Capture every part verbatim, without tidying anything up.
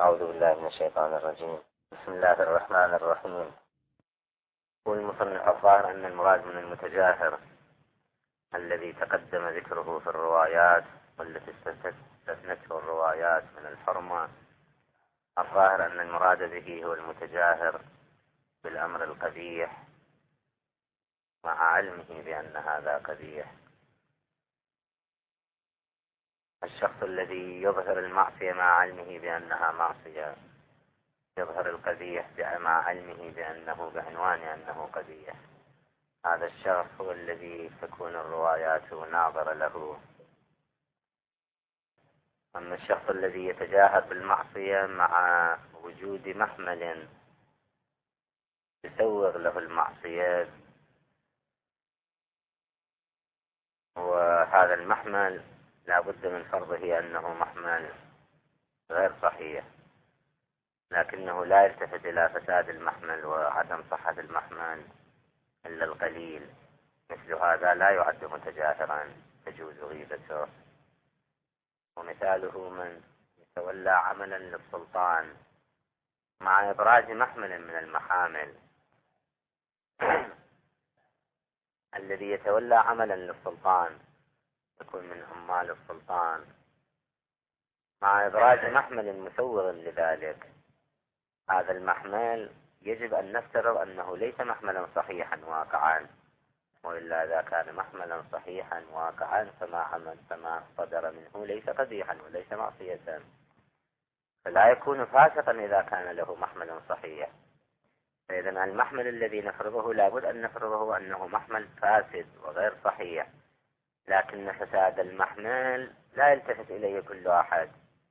أعوذ بالله من الشيطان الرجيم. بسم الله الرحمن الرحيم. والمصنف الظاهر أن المراد من المتجاهر الذي تقدم ذكره في الروايات والتي استثنته الروايات من الحرمة، الظاهر أن المراد به هو المتجاهر بالأمر القبيح مع علمه بأن هذا قبيح. الشخص الذي يظهر المعصية مع علمه بأنها معصية، يظهر القبيح مع علمه بأنه بعنوان أنه قبيح، هذا الشخص هو الذي تكون الروايات ناظرة له. أما الشخص الذي يتجاهر بالمعصية مع وجود محمل يسوغ له المعصية، وهذا المحمل لا بد من فرضه أنه محمل غير صحيح، لكنه لا يلتفت إلى فساد المحمل وعدم صحة المحمل إلا القليل، مثل هذا لا يعد متجاهرا تجوز غيبته. ومثاله من يتولى عملا للسلطان مع إبراز محمل من المحامل. الذي يتولى عملا للسلطان يكون من عمال السلطان مع إبراز محمل مسوغ لذلك، هذا المحمل يجب أن نفترض أنه ليس محملا صحيحا واقعا، وإلا إذا كان محملا صحيحا واقعا فما عمل فما صدر منه ليس قبيحا وليس معصية، فلا يكون فاسقا إذا كان له محمل صحيح. فإذا المحمل الذي نفرضه لابد أن نفرضه أنه محمل فاسد وغير صحيح، لكن فساد المحمل لا يلتفت إليه كل أحد،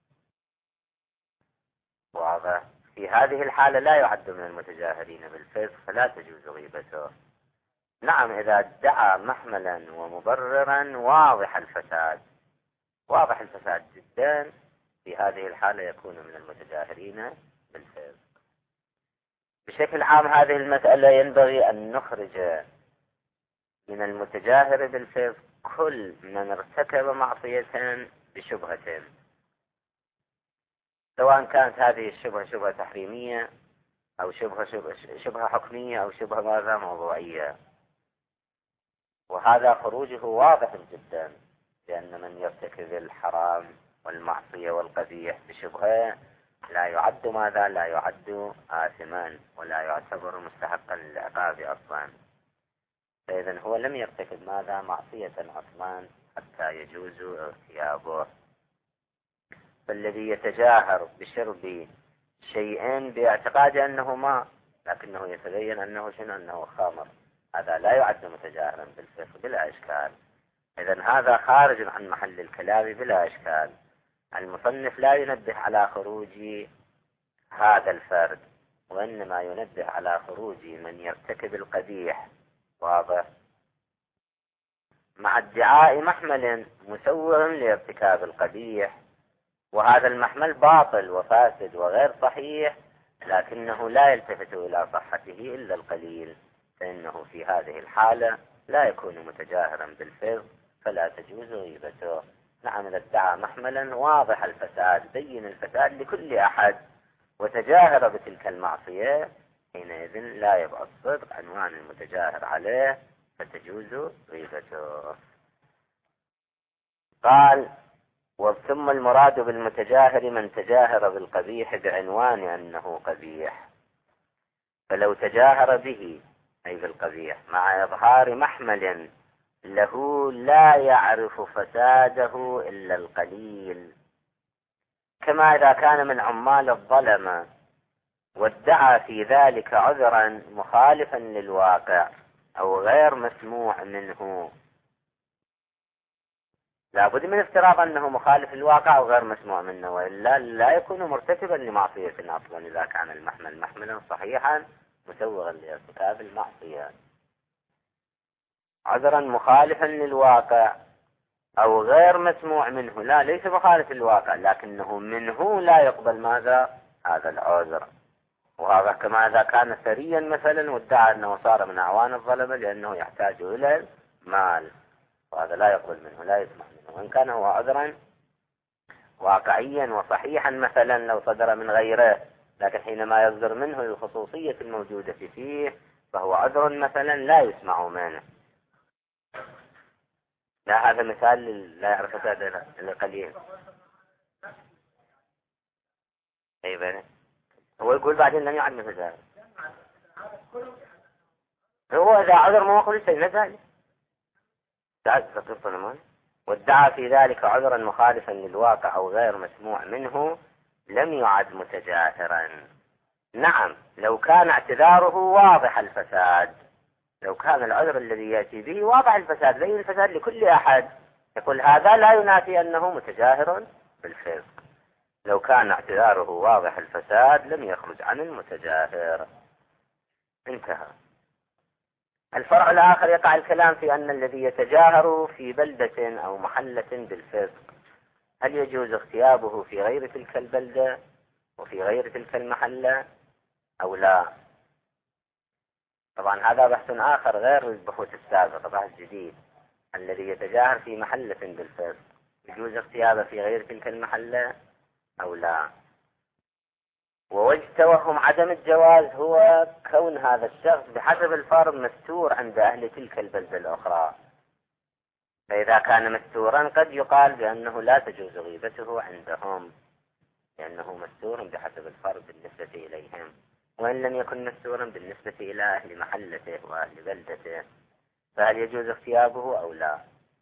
واضح؟ في هذه الحالة لا يعد من المتجاهرين بالفسق فلا تجوز غيبته. نعم، إذا ادعى محملا ومبررا واضح الفساد واضح الفساد جدا، في هذه الحالة يكون من المتجاهرين بالفسق. بشكل عام هذه المسألة ينبغي أن نخرج من المتجاهر بالفسق كل من ارتكب معصية بشبهة، سواء كانت هذه الشبهة شبهة تحريمية أو شبهة, شبهة, شبهة حكمية أو شبهة ماذا موضوعية. وهذا خروجه واضح جدا، لأن من يرتكب الحرام والمعصية والقبيح بشبهة لا يعد ماذا لا يعد آثما ولا يعتبر مستحقا للعقاب أصلا، فإذا هو لم يرتكب ماذا معصية أصلا حتى يجوز ارتيابه. فالذي يتجاهر بشرب شيء باعتقاد أنه ماء لكنه يتبين أنه شنو أنه خمر، هذا لا يعد متجاهرا بالفسق بلا إشكال. إذن هذا خارج عن محل الكلام بلا إشكال. المصنف لا ينبه على خروج هذا الفرد، وإنما ينبه على خروج من يرتكب القبيح، واضح، مع ادعاء محمل مسوغ لارتكاب القبيح، وهذا المحمل باطل وفاسد وغير صحيح، لكنه لا يلتفت إلى صحته إلا القليل، فإنه في هذه الحالة لا يكون متجاهرا بالفسق فلا تجوز غيبته. نعم، إذا ادعى محملا واضح الفساد بين الفساد لكل أحد وتجاهر بتلك المعصية، حينئذ لا يبقى الصدق عنوان المتجاهر عليه فتجوز غيبته. قال: ثم المراد بالمتجاهر من تجاهر بالقبيح بعنوان أنه قبيح، فلو تجاهر به أي بالقبيح مع إظهار محمل له لا يعرف فساده إلا القليل، كما إذا كان من عمال الظلمة وادعى في ذلك عذرا مخالفا للواقع أو غير مسموع منه. لا بد من افتراض أنه مخالف للواقع أو غير مسموع منه، وإلا لا يكون مرتكبا لمعصية أصلا إذا كان المحمل محملا صحيحا مسوغا لارتكاب المعصية. عذرا مخالفا للواقع أو غير مسموع منه، لا ليس مخالف للواقع لكنه منه لا يقبل ماذا هذا العذر. وهذا كما إذا كان ثريا مثلا وادعى أنه صار من أعوان الظلمة لأنه يحتاج إلى المال، وهذا لا يقبل منه لا يسمح منه، وإن كان هو عذرا واقعيا وصحيحا مثلا لو صدر من غيره، لكن حينما يصدر منه الخصوصية الموجودة فيه فهو عذر مثلا لا يسمع منه. لا هذا مثال لا يعرف هذا القليل. أي بني هو يقول بعدين لم يعد مثل ذلك. هو إذا عذر ما يقول شيء ذلك تعد تقصد وادعى في ذلك عذرا مخالفا للواقع أو غير مسموع منه لم يعد متجاهرا. نعم لو كان اعتذاره واضح الفساد، لو كان العذر الذي يأتي به واضح الفساد بين الفساد لكل أحد، يقول هذا لا ينافي أنه متجاهر بالفسق. لو كان اعتذاره واضح الفساد لم يخرج عن المتجاهر. انتهى. الفرع الآخر يقع الكلام في أن الذي يتجاهر في بلدة أو محلة بالفسق هل يجوز اغتيابه في غير تلك البلدة وفي غير تلك المحلة أو لا؟ طبعا هذا بحث آخر غير البحوث السابقة، بحث جديد. الذي يتجاهر في محلة بالفسق يجوز اغتيابه في غير تلك المحلة أو لا؟ ووجه توهم عدم الجواز هو كون هذا الشخص بحسب الفرض مستور عند أهل تلك البلدة الأخرى، فإذا كان مستورا قد يقال بأنه لا تجوز غيبته عندهم لأنه مستور بحسب الفرض بالنسبة إليهم، وإن لم يكن مستورا بالنسبة إلى أهل محلته وأهل بلدته فهل يجوز اغتيابه أو لا؟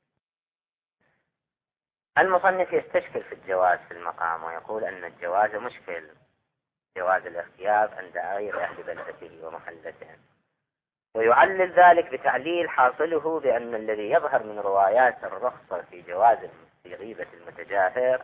المصنف يستشكل في الجواز في المقام ويقول أن الجواز مشكل، جواز الاغتياب عند غير أهل بلدته ومحلته، ويعلل ذلك بتعليل حاصله بأن الذي يظهر من روايات الرخصة في جواز في غيبة المتجاهر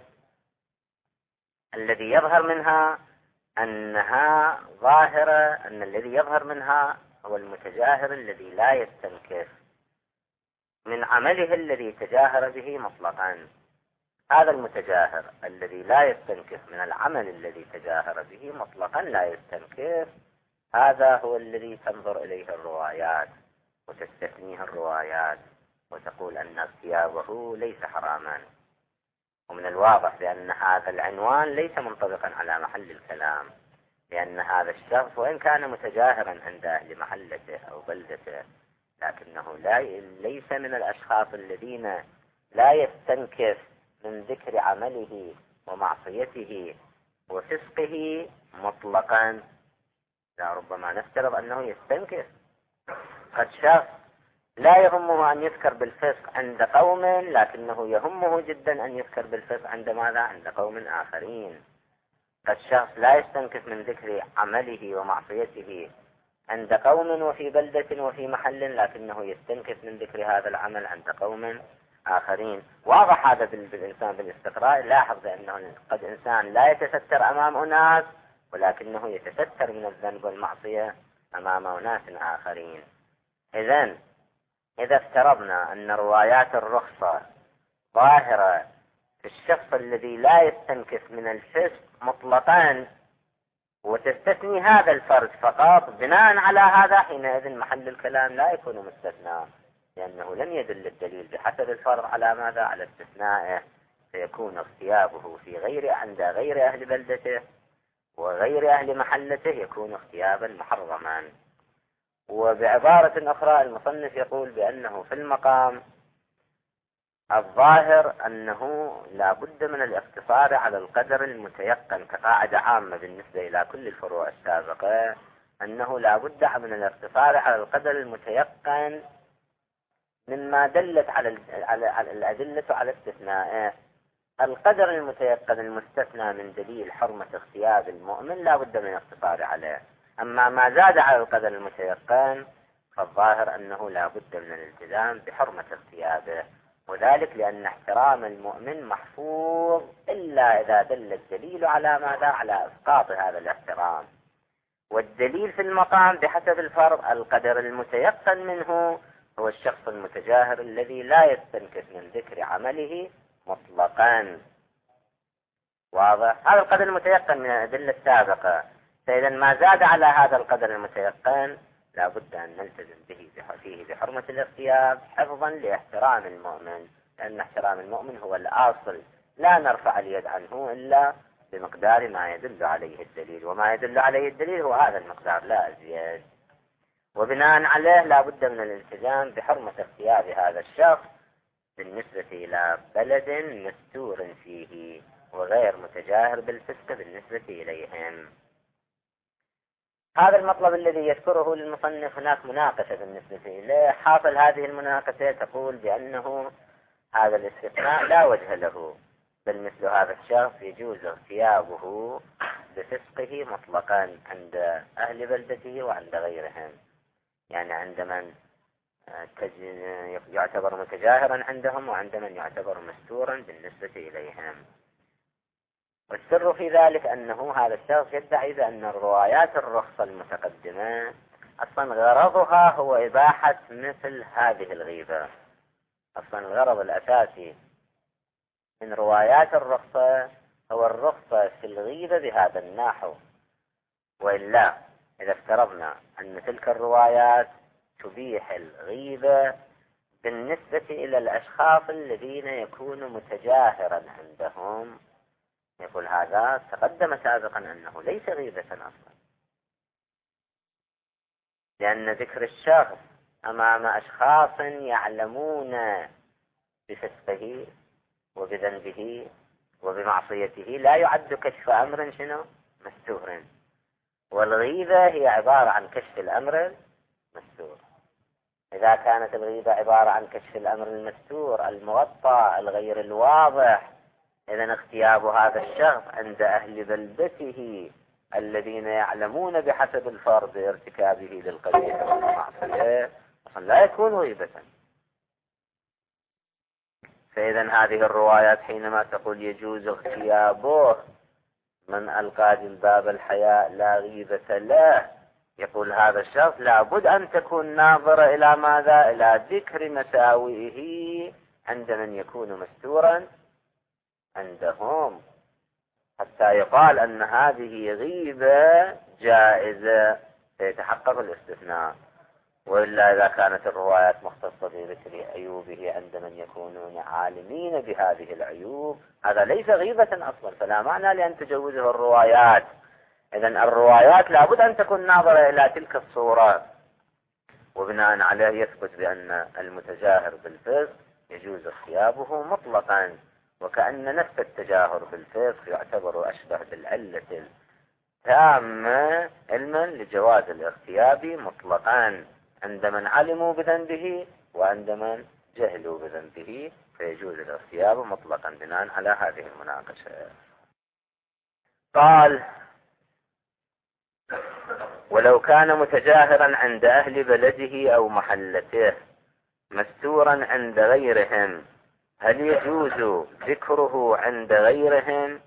الذي يظهر منها أنها ظاهرة، أن الذي يظهر منها هو المتجاهر الذي لا يستنكف من عمله الذي تجاهر به مطلقا. هذا المتجاهر الذي لا يستنكف من العمل الذي تجاهر به مطلقا لا يستنكف، هذا هو الذي تنظر إليه الروايات وتستثنيه الروايات وتقول أن اغتيابه ليس حراما. ومن الواضح بأن هذا العنوان ليس منطبقا على محل الكلام، لأن هذا الشخص وإن كان متجاهرا عند أهل محلته أو بلدته لكنه لا ليس من الأشخاص الذين لا يستنكف من ذكر عمله ومعصيته وفسقه مطلقا. لا ربما نفترض أنه يستنكف. قد شخص لا يهمه أن يذكر بالفسق عند قوم لكنه يهمه جدا أن يذكر بالفسق عند ماذا؟ عند قوم آخرين. قد شخص لا يستنكف من ذكر عمله ومعصيته عند قوم وفي بلدة وفي محل لكنه يستنكف من ذكر هذا العمل عند قوم آخرين. واضح هذا بالإنسان بالاستقراء. لاحظ بأنه قد إنسان لا يتستر أمام أناس ولكنه يتستر من الذنب والمعصية أمام أناس آخرين. إذن إذا افترضنا أن روايات الرخصة ظاهرة في الشخص الذي لا يستنكف من الفسق مطلقا وتستثني هذا الفرد فقط، بناء على هذا حينئذ محل الكلام لا يكون مستثنى، لأنه لم يدل الدليل بحسب الفرض على ماذا؟ على استثنائه، فيكون اغتيابه في غير عند غير أهل بلدته وغير أهل محلته يكون اغتيابا محرما. وبعبارة أخرى المصنف يقول بأنه في المقام الظاهر أنه لا بد من الاقتصار على القدر المتيقن كقاعدة عامة بالنسبة إلى كل الفروع السابقة، أنه لا بد من الاقتصار على القدر المتيقن مما دلت على على الأدلة على استثنائه. القدر المتيقن المستثنى من دليل حرمة اغتياب المؤمن لا بد من الاقتصار عليه، أما ما زاد على القدر المتيقن فالظاهر أنه لا بد من الالتزام بحرمة اغتيابه، وذلك لأن احترام المؤمن محفوظ إلا إذا دل الدليل على ماذا؟ على إسقاط هذا الاحترام. والدليل في المقام بحسب الفرض القدر المتيقن منه هو الشخص المتجاهر الذي لا يستنكف من ذكر عمله مطلقا. واضح؟ هذا القدر المتيقن من الأدلة السابقة، فإذا ما زاد على هذا القدر المتيقن لا بد أن نلتزم به فيه بحرمة الاغتياب حفظا لاحترام المؤمن، لأن احترام المؤمن هو الأصل لا نرفع اليد عنه إلا بمقدار ما يدل عليه الدليل، وما يدل عليه الدليل هو هذا المقدار لا أزيد. وبناء عليه لا بد من الالتزام بحرمة اغتياب هذا الشخص بالنسبة إلى بلد مستور فيه وغير متجاهر بالفسق بالنسبة إليهم. هذا المطلب الذي يذكره للمصنف هناك مناقشة بالنسبة إليه. حاصل هذه المناقشة تقول بأنه هذا الاستثناء لا وجه له، بل مثل هذا الشخص يجوز اغتيابه بفسقه مطلقا عند أهل بلدته وعند غيرهم، يعني عند من يعتبر متجاهرا عندهم وعند من يعتبر مستورا بالنسبة إليهم. والسر في ذلك أنه هذا الشخص يدعي بأن الروايات الرخصة المتقدمة أصلا غرضها هو إباحة مثل هذه الغيبة. أصلا الغرض الأساسي من روايات الرخصة هو الرخصة في الغيبة بهذا النحو، وإلا إذا افترضنا أن تلك الروايات تبيح الغيبة بالنسبة إلى الأشخاص الذين يكون متجاهرا عندهم، يقول هذا تقدم سابقا أنه ليس غيبة أصلا، لأن ذكر الشخص أمام أشخاص يعلمون بفسقه وبذنبه وبمعصيته لا يعد كشف أمر شنو مستور، والغيبة هي عبارة عن كشف الأمر المستور. إذا كانت الغيبة عبارة عن كشف الأمر المستور المغطى الغير الواضح، إذن اغتياب هذا الشخص عند أهل بلدته الذين يعلمون بحسب الفرض ارتكابه للقبيح والمعصية لا يكون غيبة. فإذن هذه الروايات حينما تقول يجوز اغتيابه من ألقى جلباب الحياء لا غيبة له، يقول هذا الشخص لابد أن تكون ناظرة إلى ماذا؟ إلى ذكر مساوئه عند من يكون مستورا عندهم، حتى يقال أن هذه غيبة جائزة فيتحقق الاستثناء. وإلا إذا كانت الروايات مختصة بذكر عيوبه عند من يكونون عالمين بهذه العيوب، هذا ليس غيبة أصلا، فلا معنى لأن تجوزه الروايات. إذن الروايات لابد أن تكون ناظرة إلى تلك الصورة، وبناء عليه يثبت بأن المتجاهر بالفسق يجوز اغتيابه مطلقا، وكأن نفس التجاهر بالفسق يعتبر أشبه بالعلة التامة علما لجواز الاغتياب مطلقا عند من علموا بذنبه وعند من جهلوا بذنبه، فيجوز الاغتياب مطلقا بناء على هذه المناقشة. قال: ولو كان متجاهرا عند أهل بلده أو محلته مستورا عند غيرهم، هل يجوز ذكره عند غيرهم؟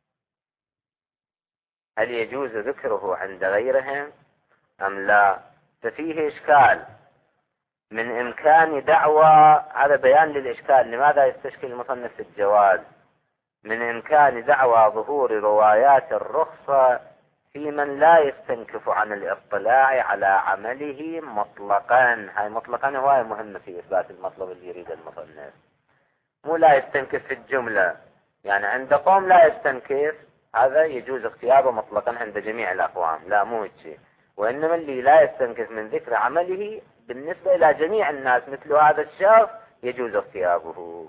هل يجوز ذكره عند غيرهم أم لا؟ ففيه إشكال. من إمكان دعوى، هذا بيان للإشكال لماذا يستشكل المصنف الجواز، من إمكان دعوى ظهور روايات الرخصة في من لا يستنكف عن الاطلاع على عمله مطلقا. هاي مطلقا هواية مهمة في إثبات المطلب اللي يريد المصنف، مو لا يستنكف في الجملة، يعني عند قوم لا يستنكف هذا يجوز اغتيابه مطلقا عند جميع الأقوام، لا مو هيك، وإنما اللي لا يستنكف من ذكر عمله بالنسبة إلى جميع الناس مثل هذا الشخص يجوز اغتيابه.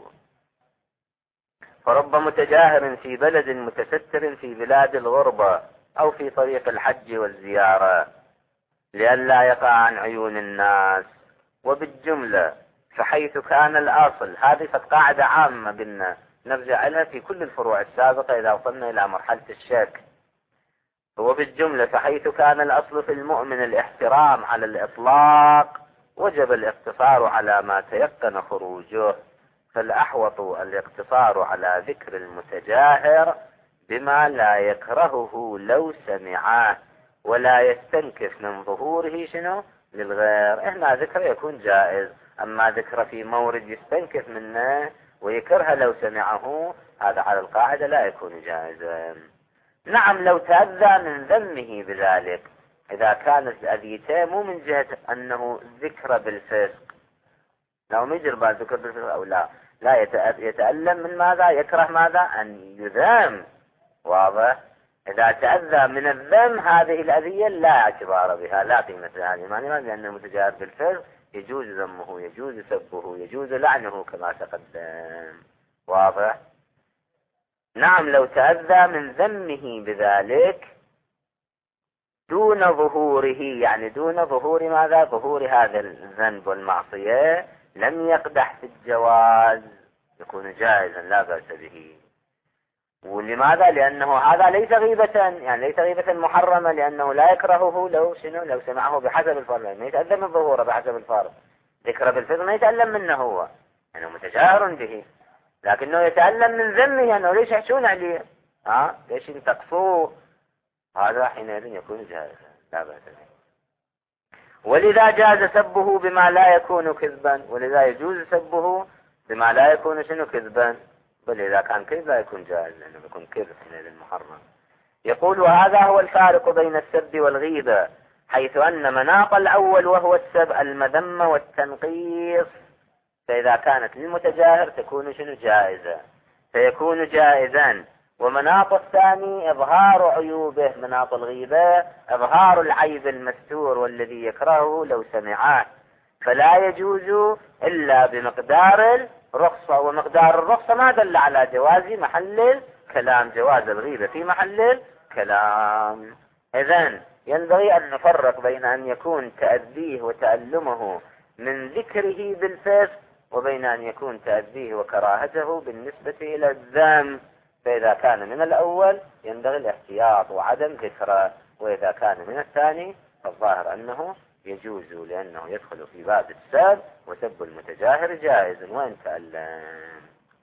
فرب متجاهر في بلد متستر في بلاد الغربة أو في طريق الحج والزيارة لئلا يقع عن عيون الناس. وبالجملة فحيث كان الأصل، هذه قاعدة عامة قلنا نرجع لها في كل الفروع السابقة إذا وصلنا إلى مرحلة الشك. وبالجملة فحيث كان الأصل في المؤمن الاحترام على الإطلاق وجب الاقتصار على ما تيقن خروجه، فالأحوط الاقتصار على ذكر المتجاهر بما لا يكرهه لو سمعه ولا يستنكف من ظهوره شنو للغير. هنا ذكر يكون جائز، أما ذكر في مورد يستنكف منه ويكره لو سمعه هذا على القاعدة لا يكون جائزا. نعم لو تأذى من ذمه بذلك، إذا كانت أذيته مو من جهة أنه ذكر بالفسق، لو مجر بعد ذكر بالفسق أو لا، لا يتألم من ماذا؟ يكره ماذا؟ أن يذم. واضح؟ إذا تأذى من الذم هذه الأذية لا اعتبار بها، لا قيمة لها لإيمانها، لأن المتجاهر بالفعل يجوز ذمه، يجوز سبه، يجوز لعنه كما تقدم. واضح؟ نعم، لو تأذى من ذمه بذلك دون ظهوره، يعني دون ظهور ماذا؟ ظهور هذا الذنب والمعصية، لم يقدح في الجواز، يكون جائزا لا بأس به. ولماذا؟ لأنه هذا ليس غيبة، يعني ليس غيبة محرمة، لأنه لا يكرهه لو شنو؟ لو سمعه بحسب الفرض، ما يتألم من ظهوره بحسب الفرض. ذكر بالفضل ما يتألم منه هو، يعني متجاهر به، لكنه يتألم من ذمه أنه ليش يحشون عليه، ها ليش تقصوه، هذا حينئذ يكون جائزا لا بأس به. ولذا جاز سبه بما لا يكون كذبا، ولذا يجوز سبه بما لا يكون شنو؟ كذبا. بل إذا كان كذب لا يكون جائز، لأنه يكون كذب حينئذ محرم. يقول وهذا هو الفارق بين السب والغيبة، حيث أن مناط الأول وهو السب المذمة والتنقيص، فإذا كانت للمتجاهر تكون شنو؟ جائزة، فيكون جائزا. ومناط الثاني إظهار عيوبه، مناط الغيبة إظهار العيب المستور والذي يكرهه لو سمعه، فلا يجوز إلا بمقدار الرخصة. ومقدار الرخصة ما دل على جواز محل الكلام، جواز الغيبة في محل الكلام. إذن ينبغي أن نفرق بين أن يكون تأذيه وتألمه من ذكره بالفسق، وبين أن يكون تأذيه وكراهته بالنسبة إلى الذم. فإذا كان من الأول ينبغي الاحتياط وعدم ذكره، وإذا كان من الثاني فالظاهر أنه يجوز، لأنه يدخل في باب السب، وسب المتجاهر جائز وإن تألم.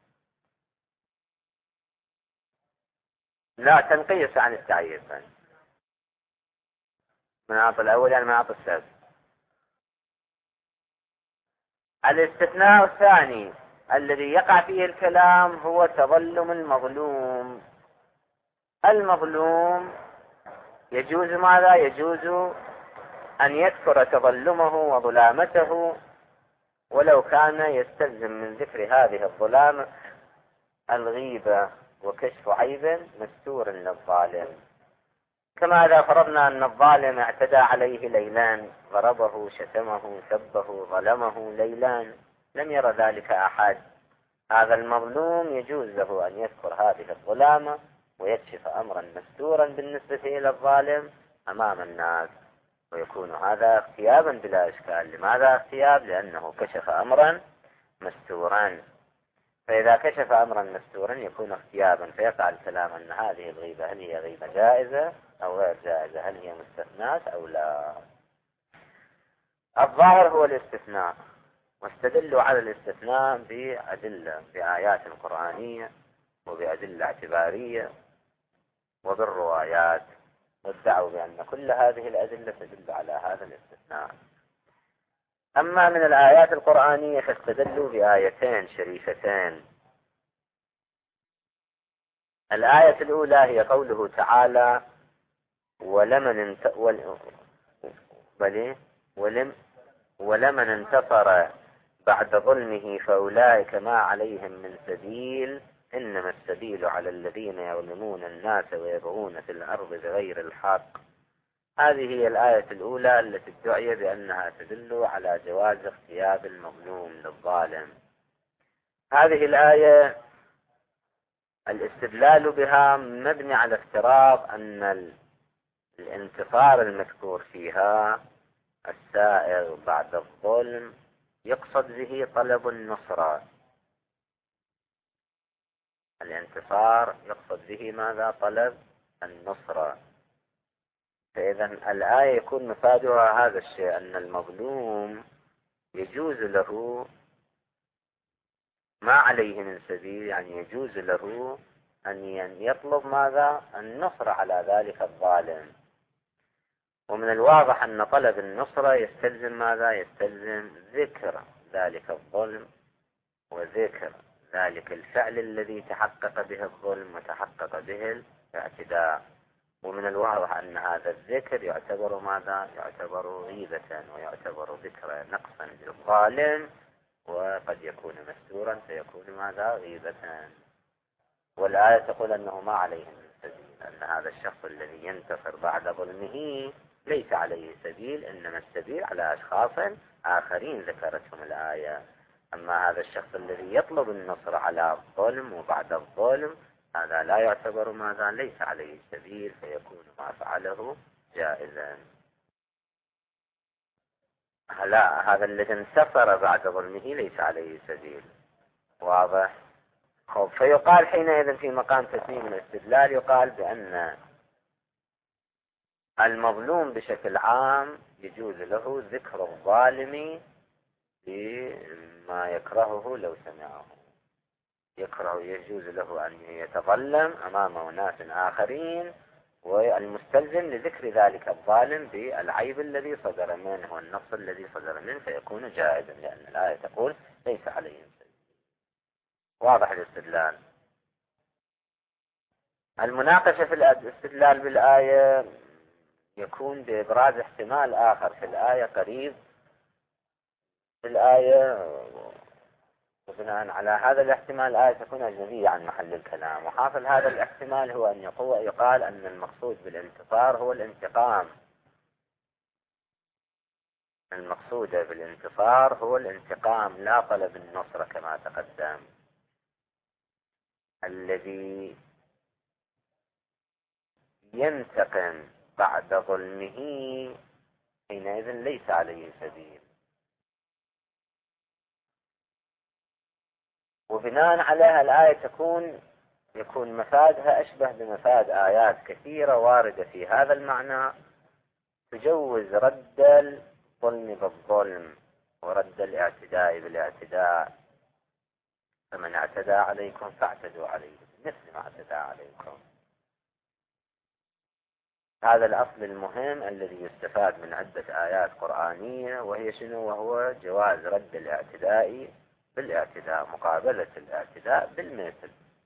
لا تنقيس عن التعيير. مناط الأول يعني مناط السب. الاستثناء الثاني الذي يقع فيه الكلام هو تظلم المظلوم. المظلوم يجوز ماذا؟ يجوز أن يذكر تظلمه وظلامته، ولو كان يستلزم من ذكر هذه الظلام الغيبة وكشف عيب مستور للظالم. كما إذا فرضنا أن الظالم اعتدى عليه ليلان، ضربه، شتمه، سبه، ظلمه ليلان، لم ير ذلك أحد، هذا المظلوم يجوز له أن يذكر هذه الظلامة ويكشف أمرا مستورا بالنسبة إلى الظالم أمام الناس، ويكون هذا اغتيابا بلا إشكال. لماذا اغتياب؟ لأنه كشف أمرا مستورا. فإذا كشف أمرا مستورا يكون اغتيابا، فيقع الكلام أن هذه الغيبة هل هي غيبة جائزة أو غير جائزة، هل هي مستثنات أو لا. الظاهر هو الاستثناء، واستدلوا على الاستثناء بأدلة، بآيات قرآنية وبأدلة اعتبارية وبالروايات، وادعوا بأن كل هذه الأدلة تدل على هذا الاستثناء. أما من الآيات القرآنية فاستدلوا بآيتين شريفتين. الآية الأولى هي قوله تعالى ولمن انت... ول... بل... ولم... ولمن انتصر بعد ظلمه فأولئك ما عليهم من سبيل إنما السبيل على الذين يظلمون الناس ويبغون في الأرض بغير الحق. هذه هي الآية الأولى التي ادعي بأنها تدل على جواز اغتياب المظلوم للظالم. هذه الآية الاستدلال بها مبني على افتراض أن الانتصار المذكور فيها السائغ بعد الظلم يقصد به طلب النصرة. الانتصار يقصد به ماذا؟ طلب النصرة. فإذا الآية يكون مفادها هذا الشيء، أن المظلوم يجوز له ما عليه من سبيل، يعني يجوز له أن يطلب ماذا؟ النصر على ذلك الظالم. ومن الواضح أن طلب النصرة يستلزم ماذا؟ يستلزم ذكر ذلك الظلم وذكر ذلك الفعل الذي تحقق به الظلم وتحقق به الاعتداء. ومن الواضح أن هذا الذكر يعتبر ماذا؟ يعتبر غيبة ويعتبر ذكر نقصا للظالم، وقد يكون مستورا فيكون ماذا؟ غيبة. والآية تقول أنه ما عليه من سبيل، أن هذا الشخص الذي ينتصر بعد ظلمه ليس عليه سبيل، إنما السبيل على أشخاص آخرين ذكرتهم الآية. أما هذا الشخص الذي يطلب النصر على الظلم وبعد الظلم هذا لا يعتبر ماذا؟ ليس عليه سبيل، فيكون ما فعله جائزا. لا، هذا الذي انتصر بعد ظلمه ليس عليه سبيل. واضح؟ خب، فيقال حينئذ في مقام تسليم الاستدلال يقال بأن المظلوم بشكل عام يجوز له ذكر الظالم بما يكرهه لو سمعه. يكره يجوز له أن يتظلم أمام أناس آخرين، والمستلزم لذكر ذلك الظالم بالعيب الذي صدر منه والنقص الذي صدر منه فيكون جائزا، لأن الآية تقول ليس عليهم سبيل. واضح الاستدلال؟ المناقشة في الاستدلال بالآية يكون بإبراز احتمال آخر في الآية قريب في الآية، وبناء على هذا الاحتمال الآية تكون أجنبية عن محل الكلام. وحاصل هذا الاحتمال هو أن يقال أن المقصود بالانتصار هو الانتقام. المقصود بالانتصار هو الانتقام لا طلب النصر كما تقدم. الذي ينتقم بعد ظلمه حينئذ ليس عليه سبيل. وبناء عليها الآية تكون يكون مفادها أشبه بمفاد آيات كثيرة واردة في هذا المعنى تجوز رد الظلم بالظلم ورد الاعتداء بالاعتداء. فمن اعتدى عليكم فاعتدوا عليه مثل ما اعتدى عليكم. هذا الأصل المهم الذي يستفاد من عدة آيات قرآنية، وهي شنو؟ وهو جواز رد الاعتداء بالاعتداء، مقابلة الاعتداء بالمثل.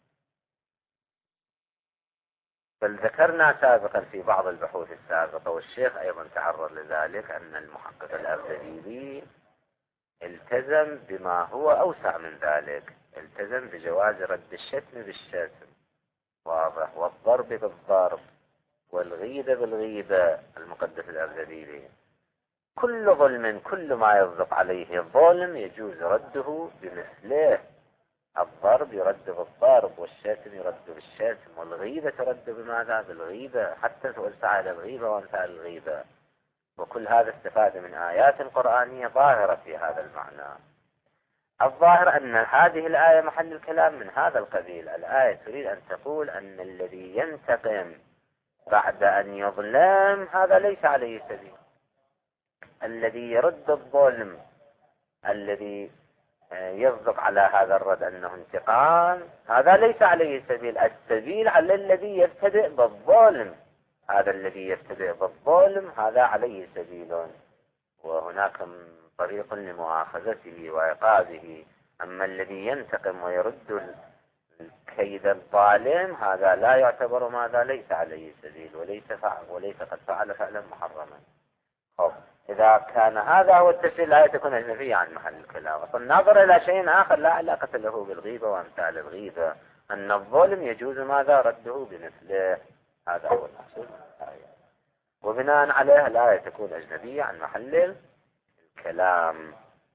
بل ذكرنا سابقا في بعض البحوث السابقة، والشيخ أيضا تعرض لذلك، أن المحقق الأردبيلي التزم بما هو أوسع من ذلك. التزم بجواز رد الشتم بالشتم، واضح، والضرب بالضرب، والغيبة بالغيبة. المقدس الأردبيلي كل ظلم، كل ما يصدق عليه الظلم يجوز رده بمثله. الضرب يرد بالضرب، والشتم يرد بالشتم، والغيبة ترد بماذا؟ بالغيبة، حتى فعل الغيبة وامثال الغيبة. وكل هذا استفاد من آيات قرآنية ظاهرة في هذا المعنى. الظاهر أن هذه الآية محل الكلام من هذا القبيل. الآية تريد أن تقول أن الذي ينتقم بعد أن يظلم هذا ليس عليه سبيل. الذي يرد الظلم، الذي يصدق على هذا الرد أنه انتقام، هذا ليس عليه سبيل. السبيل على الذي يبتدئ بالظلم. هذا الذي يبتدئ بالظلم هذا عليه سبيل، وهناك طريق لمؤاخذته وعقابه. أما الذي ينتقم ويرد كيد الظالم هذا لا يعتبر ماذا؟ ليس عليه سبيل، وليس فعل وليس قد فعل فعلا محرما. خب، إذا كان هذا هو التفسير الآية تكون أجنبية عن محل الكلام. فالنظر إلى شيء آخر لا علاقة له بالغيبة وأمثال الغيبة، أن الظلم يجوز ماذا؟ رده بمثله. هذا هو المقصود من الآية، وبناء عليها الآية تكون أجنبية عن محل الكلام.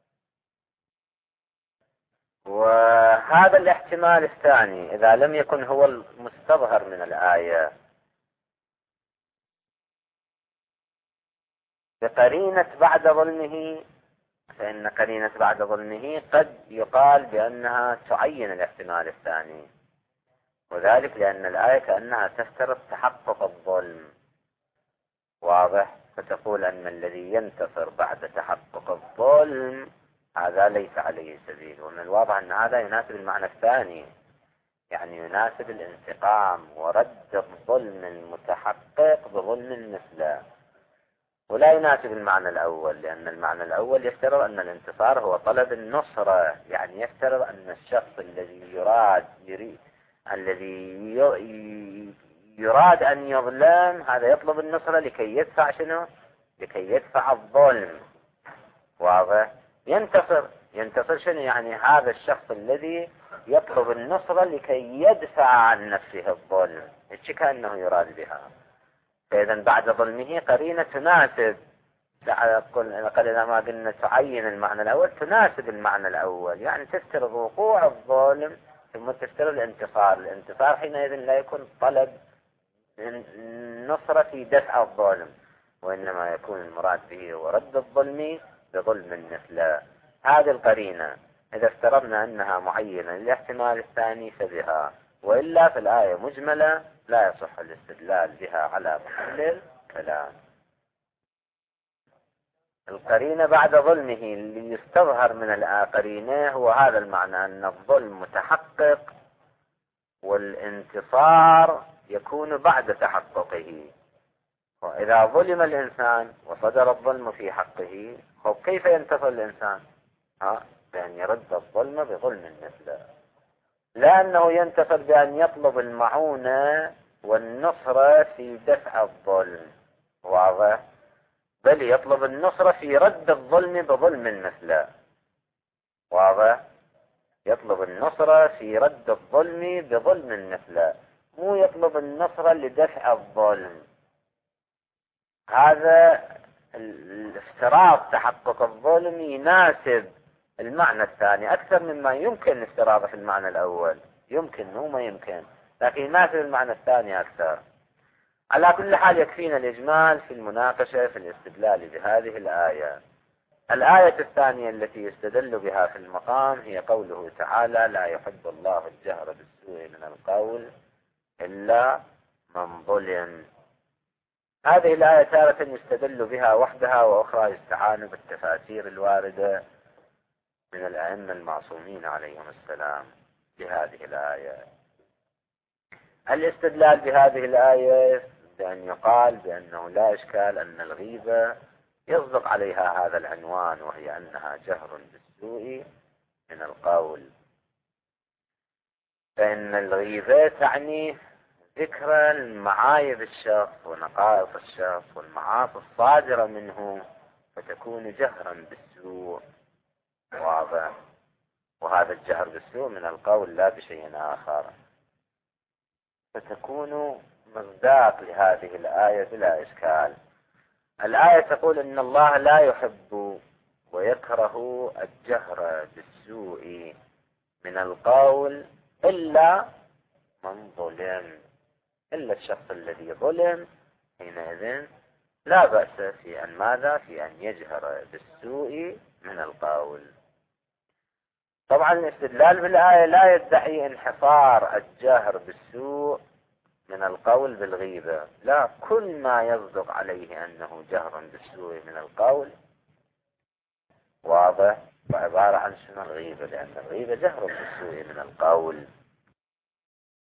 وهذا الاحتمال الثاني إذا لم يكن هو المستظهر من الآية بقرينة بعد ظلمه، فإن قرينة بعد ظلمه قد يقال بأنها تعين الاحتمال الثاني، وذلك لأن الآية كأنها تفترض تحقق الظلم. واضح؟ فتقول أن الذي ينتصر بعد تحقق الظلم هذا ليس عليه سبيل. ومن الواضح أن هذا يناسب المعنى الثاني، يعني يناسب الانتقام ورد الظلم المتحقق بظلم مثله، ولا يناسب المعنى الأول، لأن المعنى الأول يفترض أن الانتصار هو طلب النصرة. يعني يفترض أن الشخص الذي يراد يريد الذي يراد أن يظلم هذا يطلب النصرة لكي يدفع شنو؟ لكي يدفع الظلم. واضح؟ ينتصر ينتصر شنو يعني؟ هذا الشخص الذي يطلب النصرة لكي يدفع عن نفسه الظلم، إيش كأنه يراد بها. فإذا بعد ظلمه قرينة تناسب، قلنا ما قلنا تعين المعنى الأول، تناسب المعنى الأول، يعني تفترض وقوع الظلم ثم تفترض الانتصار. الانتصار حينئذ لا يكون طلب النصرة في دفع الظلم، وإنما يكون المراد به ورد الظلم بظلم مثله. هذه القرينة إذا افترضنا أنها معينة للاحتمال الثاني فبها، وإلا في الآية مجملة لا يصح الاستدلال بها على محل الكلام. القرينة بعد ظلمه اللي يستظهر من القرينة هو هذا المعنى، أن الظلم متحقق والانتصار يكون بعد تحققه. وإذا ظلم الإنسان وصدر الظلم في حقه، كيف ينتصر الإنسان؟ ها؟ بأن يرد الظلم بظلم مثله، لأنه ينتصر بأن يطلب المعونة والنصرة في دفع الظلم، واضح؟ بل يطلب النصرة في رد الظلم بظلم مثله، واضح؟ يطلب النصرة في رد الظلم بظلم مثله، مو يطلب النصرة لدفع الظلم. هذا الافتراض تحقق الظلم يناسب المعنى الثاني أكثر مما يمكن افتراضه في المعنى الأول، يمكن مو ما يمكن، لكن يناسب المعنى الثاني أكثر. على كل حال يكفينا الإجمال في المناقشة في الاستدلال بهذه الآية. الآية الثانية التي يستدل بها في المقام هي قوله تعالى: لا يحب الله الجهر بالسوء من القول إلا من ظلم. هذه الآية تارة يستدل بها وحدها، وأخرى يستعان بالتفاسير الواردة من الأئمة المعصومين عليهم السلام بهذه الآية. الاستدلال بهذه الآية بأن يقال بأنه لا إشكال أن الغيبة يصدق عليها هذا العنوان، وهي أنها جهر بالسوء من القول، فإن الغيبة تعني ذكر المعايب الشخص ونقائص الشخص والمعاصي الصادرة منه، فتكون جهرا بالسوء، واضح؟ وهذا الجهر بالسوء من القول لا بشيء آخر، فتكون مصداق لهذه الآية بلا إشكال. الآية تقول إن الله لا يحب ويكره الجهر بالسوء من القول إلا من ظلم، إلا الشخص الذي ظلم، حينئذ لا بأس في أن ماذا؟ في أن يجهر بالسوء من القول. طبعا الاستدلال بالآية لا يدعي انحصار الجهر بالسوء من القول بالغيبة، لا، كل ما يصدق عليه أنه جهر بالسوء من القول، واضح؟ وعبارة عن شنو الغيبة، لأن الغيبة جهر بالسوء من القول.